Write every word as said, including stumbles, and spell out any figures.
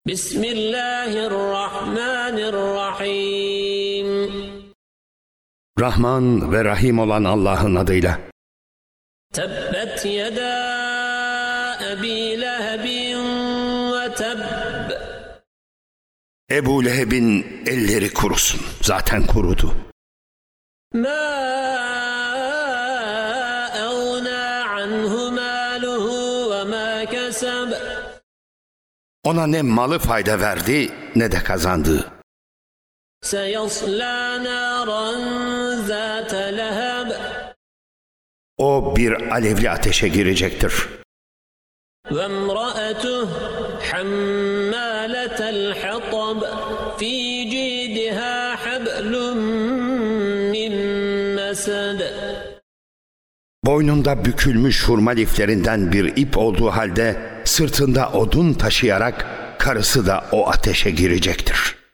Bismillahirrahmanirrahim. Rahman ve Rahim olan Allah'ın adıyla. Tebbet yeda Ebi Lehebin ve tebb. Ebu Leheb'in elleri kurusun. Zaten kurudu. Ma eğna anhu maluhu ve ma keseb. Ona ne malı fayda verdi ne de kazandı. Seyaslâ nâran zâte leheb. O bir alevli ateşe girecektir. Ve emra'etuh hammâletel hatab. Fî cîdihâ hablum min mesed. Boynunda bükülmüş hurma liflerinden bir ip olduğu halde sırtında odun taşıyarak karısı da o ateşe girecektir.